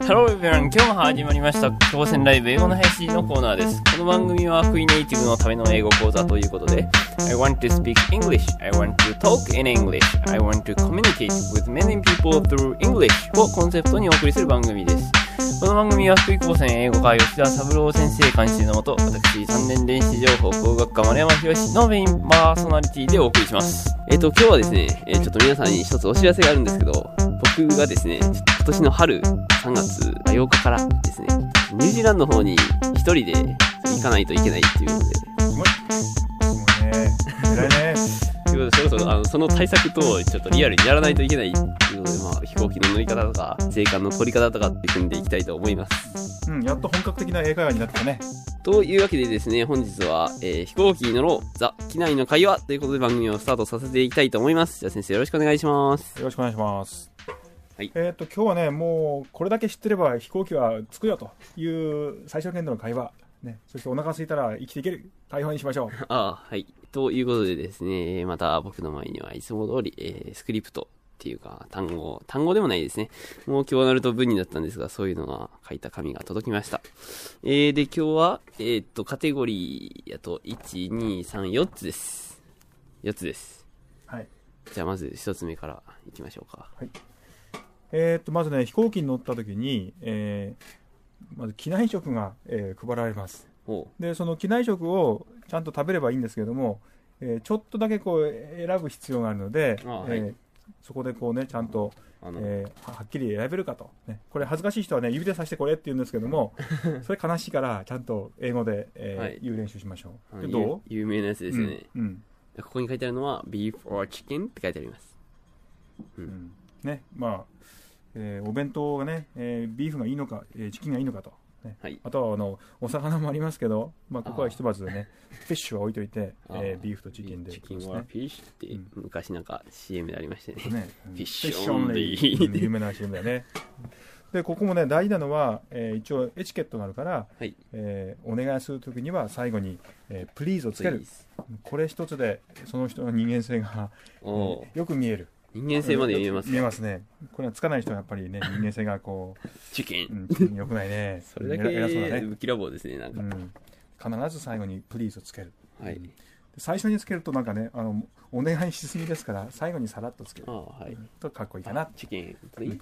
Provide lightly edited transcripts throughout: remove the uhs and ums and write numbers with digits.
Hello everyone! 今日も始まりました挑戦ライブ英語の林のコーナーです。この番組はフリーネイティブのための英語講座ということで I want to speak English, I want to talk in English, I want to communicate with many people through English をコンセプトにお送りする番組です。この番組は福井高専英語科吉田三郎先生監修のもと、私3年電子情報工学科丸山博のメインパーソナリティでお送りします。 今日はですね、ちょっと皆さんに一つお知らせがあるんですけど、僕がですね、今年の春3月8日からですね、ニュージーランドの方に一人で行かないといけないっていうので、 すごいね、偉いね。 ということで、そろそろその対策とちょっとリアルにやらないといけないっていうので、飛行機の乗り方とか税関の取り方とかって組んでいきたいと思います。 やっと本格的な英会話になったね。 というわけでですね、本日は、飛行機に乗ろうザ・機内の会話ということで番組をスタートさせていきたいと思います。じゃあ先生よろしくお願いします。 よろしくお願いします。 はい、 今日はね、もうこれだけ知ってれば飛行機は着くよという最小限度の会話、ね、そしてお腹空いたら生きていける会話にしましょう。 はい。ということでですね、また僕の前にはいつも通り、スクリプトっていうか単語でもないですね。もう今日なると文になったんですが、そういうのが書いた紙が届きました。で、今日は、カテゴリーやと、1、2、3、4つです。4つです。 はい。 じゃあまず1つ目からいきましょうか。 はい。まずね、飛行機に乗った時に、まず機内食が、配られます。で、その機内食をちゃんと食べればいいんですけども、ちょっとだけこう選ぶ必要があるので、そこでこうね、ちゃんと、はっきり選べるかと、ね。これ恥ずかしい人はね、指で指してこれって言うんですけども、それ悲しいからちゃんと英語で、言う練習しましょう。どう？ 有名なやつですね。ここに書いてあるのは beef or chicken って書いてあります。 ね、お弁当がね、ビーフがいいのか、チキンがいいのかと、ね。あとはお魚もありますけど、ここはひとまずね、フィッシュは置いといて、ビーフとチキンで、 チキンはフィッシュって昔なんか CM でありましたね。フィッシュオンリー、有名な CM だね。で、ここもね、大事なのは、一応エチケットがあるから、お願いするときには最後に、please をつける。これ一つでその人の人間性が、よく見える。 人間性まで見えます。 見えますね。これはつかない人はやっぱりね、人間性がこうチキン、 よくないね。 それだけぶきらぼうですね。なんか、 必ず最後に please をつける。 で最初につけるとなんかね、お願いしすぎですから最後にさらっとつけるとかっこいいかな。 チキン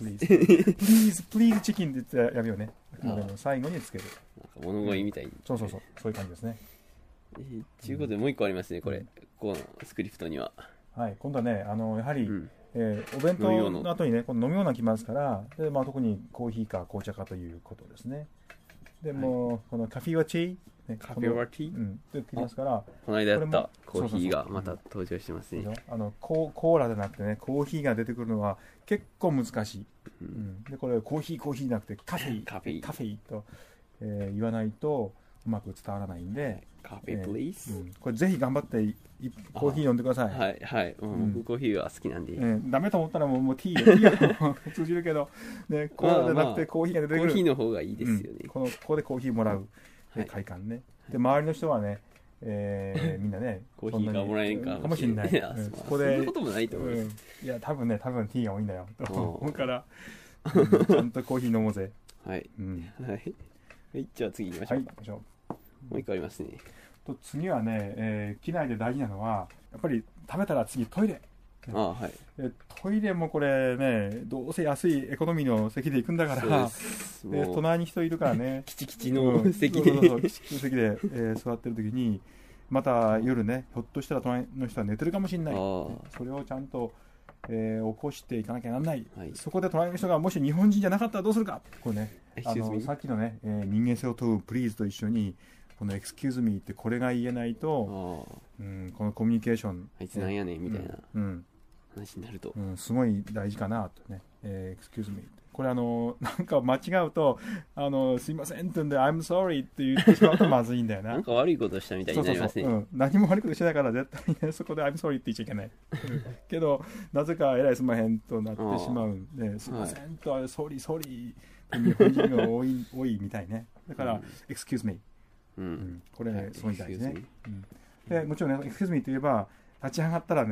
please チキンって言ってやるよね。最後につける。 なんか物乞いみたいに。 そういう感じですね。 ということでもう一個ありますね、これ。このスクリプトには。 はい、今度はね、やはり、お弁当の後にね、この飲み物が来ますから、で、特にコーヒーか紅茶かということですね。でも、このカフェオチー、 カフェオティーって来ますから、 この間やったコーヒーがまた登場してますね。 コーラじゃなくてね、コーヒーが出てくるのは結構難しい。で、これコーヒーじゃなくてカフェと、言わないとうまく伝わらないんで、 カフェプリーズ、 これぜひ頑張ってコーヒー飲んでください。 はい、僕コーヒーは好きなんで。 ダメと思ったらもうティーが通じるけど、ね、コーラじゃなくてコーヒーが出てくる。 コーヒーの方がいいですよね。 ここでコーヒーもらう快感ね。で、周りの人はね、みんなね、 コーヒーがもらえんかもしれない。 ここでそんなこともないと思います。 いや、多分ティーが多いんだよ。と思うから、ちゃんとコーヒー飲もうぜ。 はい。じゃあ次行きましょう。もう一個ありますね。 次はね、機内で大事なのはやっぱり食べたら次トイレ。トイレもこれね、どうせ安いエコノミーの席で行くんだからで、隣に人いるからね、 キチの席で席で座ってる時にまた夜ね、ひょっとしたら隣の人は寝てるかもしれない。それをちゃんと起こしていかなきゃならない。そこで隣の人がもし日本人じゃなかったらどうするか。これね、さっきのね、人間性を問う please と一緒にこの excuse me ってこれが言えないと、このコミュニケーション、 あいつなんやねんみたいな話になると、 すごい大事かなとね。excuse me これなんか間違うとすいませんって言うんで I'm sorry って言ってしまうとまずいんだよな。 なんか悪いことしたみたいになりますね。 何も悪いことしてないから絶対ね、そこで I'm sorry って言っちゃいけないけど、なぜかえらいすまへんとなってしまうんで、すいませんとソリ日本人が多いみたいね。だから、excuse me、これね、すごい大事ね。でもちろんね、excuse me といえば立ち上がったらね、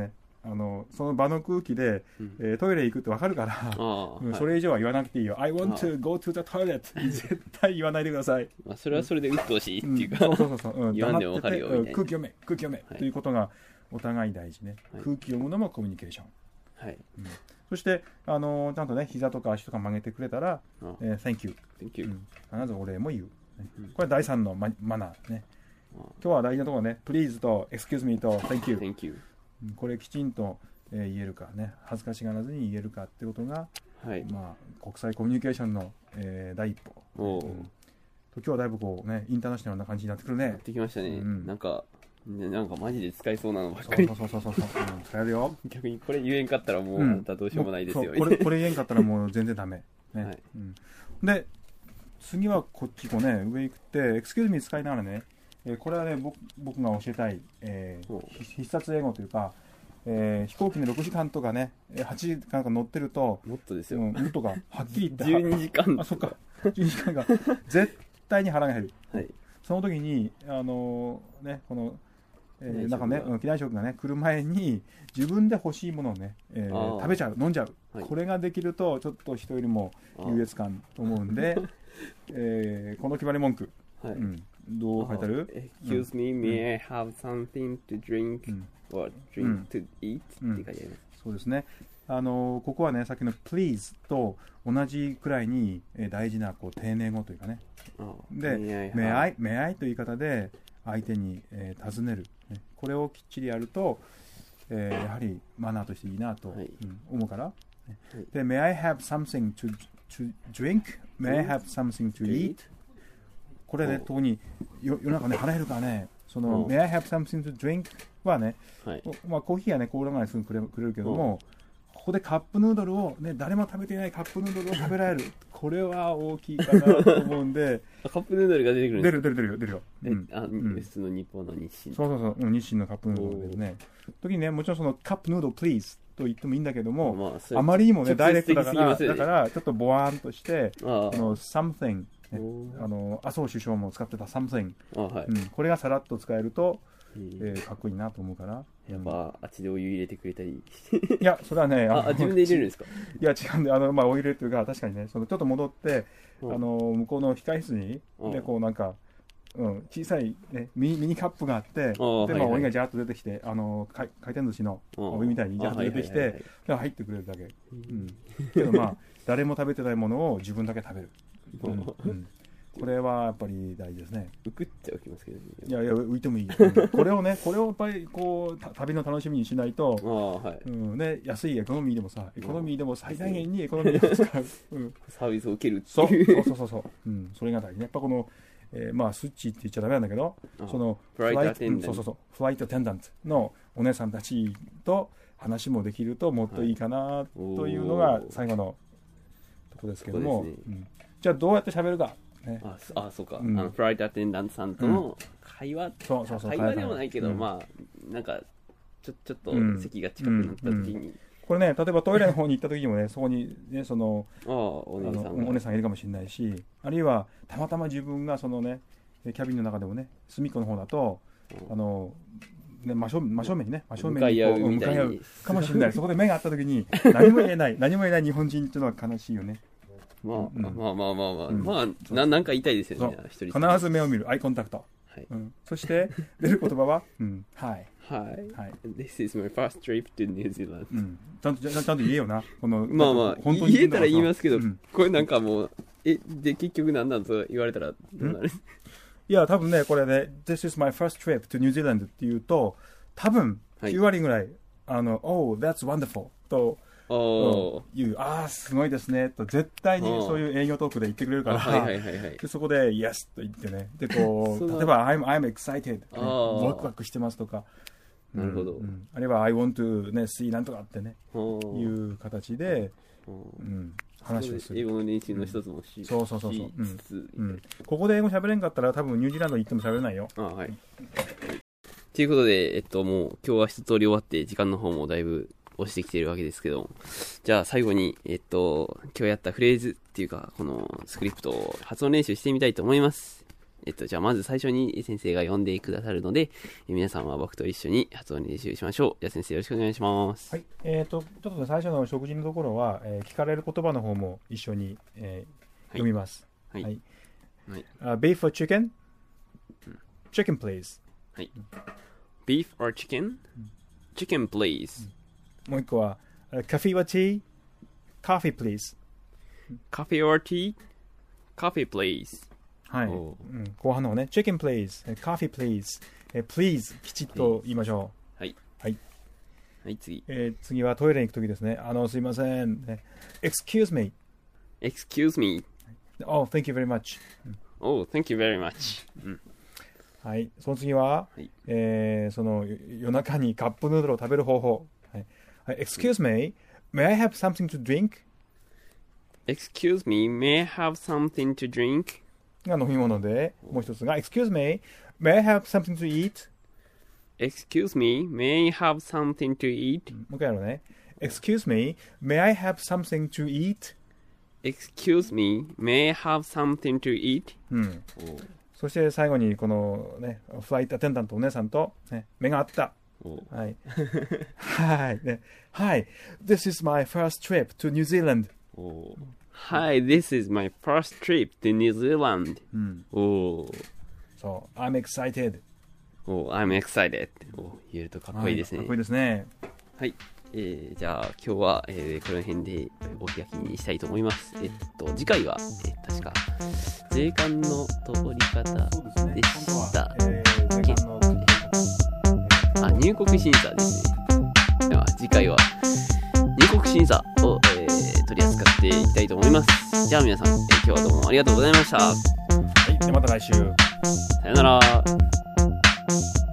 その場の空気で、トイレ行くって分かるから、それ以上は言わなくていいよ。I want to go to the toilet 絶対言わないでください。 それはそれで鬱陶しいっていうか、言わんでも分かるよみたいな。 空気読め、ということがお互い大事ね。空気読むのもコミュニケーション。はい。そして、ちゃんとね、膝とか足とか曲げてくれたら、Thank you。必ずお礼も言う。これ第3のマナーね。今日は大事なところね、Please と Excuse me と Thank you。これきちんと言えるかね、恥ずかしがらずに言えるかってことが、まあ、国際コミュニケーションの第一歩。今日はだいぶこうね、インターナショナルな感じになってくるね。 できましたね。なんかマジで使えそうなのばっかり。 そう、使えるよ。 逆にこれ言えんかったらもう、またどうしようもないですよ。 これ言えんかったらもう全然ダメ。ね。で、次はこっちこうね、上行くって、Excuse me 使いながらね、これはね、僕が教えたい、必殺英語というか、飛行機に6時間とかね、8時間か乗ってると、 もっとですよ。 もっとが、はっきり言って。 12時間。 そっか。12時間が、絶対に腹が減る。その時に、ね、この、なんかね、機内食がね、来る前に、自分で欲しいものをね、食べちゃう、飲んじゃう。これができると、ちょっと人よりも優越感と思うんで、この決まり文句。どう書いてある？ Excuse me, may I have something to drink or drink to eat? って書いてあります。 そうですね。ここはね、さっきの please と同じくらいに大事なこう丁寧語というかね。で、may I という言い方で相手に尋ねる。これをきっちりやると、やはりマナーとしていいなと思うから。で、may I have something to drink? May I have something to eat? これね、特に夜中ね、腹減るからね、May I have something to drink? はね、まあコーヒーやね、コーラがすぐくれるけども、ここでカップヌードルを、ね、誰も食べていないカップヌードルを食べられる。これは大きいかなと思うんで。 カップヌードルが出てくるんですか？ 出るよ。 普通の日本の日清。 そう、日清のカップヌードルが出るね。時にね、もちろんそのカップヌードル please と言ってもいいんだけども、あまりにもね、ダイレクトだからちょっとボワーンとして、something、麻生首相も使ってた something、これがさらっと使えると、かっこいいなと思うから。 やっぱあっちでお湯入れてくれたり。 いや、それはね、 自分で入れるんですか？ いや、違うんで、まあ、お湯入れるというか、確かにね、ちょっと戻って、向こうの控室に、で、こうなんか、小さい、ね、ミニカップがあって、で、まあ、お湯がジャーッと出てきて、回転寿司のお湯みたいにジャーッと出てきて、入ってくれるだけ。けどまあ、誰も食べてないものを自分だけ食べる。これはやっぱり大事ですね。 浮くっておきますけどね。 いや、浮いてもいい。これをやっぱりこう、旅の楽しみにしないと、ね、安いエコノミーでもさ、エコノミーでも最大限にエコノミーを使う。 サービスを受けるっていう。 そう。それが大事ね。やっぱこの、まあ、スッチって言っちゃダメなんだけど、 フライトアテンダント。 フライトアテンダントのお姉さんたちと話もできるともっといいかなというのが最後のとこですけども。じゃあどうやって喋るか。 そうか。フライトアテンダントさんとの会話、会話でもないけど、まあ、なんか、ちょっと席が近くなった時に。 これね、例えばトイレの方に行った時にもね、そこにね、 お姉さんがいるかもしれないし、あるいはたまたま自分がそのね、キャビンの中でもね、隅っこの方だと、真正面にね、 向かい合うかもしれない。そこで目が合った時に、何も言えない日本人っていうのは悲しいよね。 まあ、なんか言いたいですよね。 必ず目を見る、アイコンタクト。そして、出る言葉は、はい。 This is my first trip to New Zealand. ちゃんと言えよな。 まあ、言えたら言いますけど、これなんかもう、で、結局何なんと言われたらどうなる？ いや、多分ね、これね、This is my first trip to New Zealand って言うと、多分、9割ぐらい、Oh, that's wonderful と、すごいですねと絶対にそういう営業トークで言ってくれるからでそこで Yes と言ってねでこう例えば I'm excited ワクワクしてますとかなるほどあるいは I want to ね see なんとかってねいう形で話をする英語の練習の一つもしそうここで英語喋れんかったら多分ニュージーランド行っても喋れないよということでもう今日は一通り終わって時間の方もだいぶ押してきているわけですけど、じゃあ最後に、今日やったフレーズっていうか、このスクリプトを発音練習してみたいと思います。 じゃあまず最初に先生が読んでくださるので、皆さんは僕と一緒に発音練習しましょう。じゃあ先生よろしくお願いします。 はい。ちょっとね、最初の食事のところは、聞かれる言葉の方も一緒に、読みます。 はい。はい。 Beef or chicken? Chicken, please. はい。Beef or chicken? Chicken, please. もう一個は、Coffee or tea? Coffee, please. Coffee or tea? Coffee, please. はい。後半の方ね。Chicken, please. Coffee, please. Please きちっと言いましょう。はい。 はい。 はい、次。 次はトイレに行くときですね。すいません。Excuse me. Excuse me. Oh, thank you very much. Oh, thank you very much. はい。その次は、その夜中にカップヌードルを食べる方法。はい。Excuse me. May I have something to drink? Excuse me. May I have something to drink? が飲み物で、もう一つが Excuse me. May I have something to eat? Excuse me. May I have something to eat? もう一回やろうね。Excuse me. May I have something to eat? Excuse me. May I have something to eat? そして最後にこのね、フライトアテンダントお姉さんと、ね、目が合った。はい。はい。ね。Hi, this is my first trip to New Zealand. Hi, this is my first trip to New Zealand. So, I'm excited. I'm excited. 言えるとかっこいいですね。 かっこいいですね。 はい。じゃあ今日は、この辺でお開きにしたいと思います。次回は、確か税関の通り方でした。入国審査ですね。では次回は入国審査を、取り扱っていきたいと思います。じゃあ皆さん、今日はどうもありがとうございました。 はい、ではまた来週。 さよなら。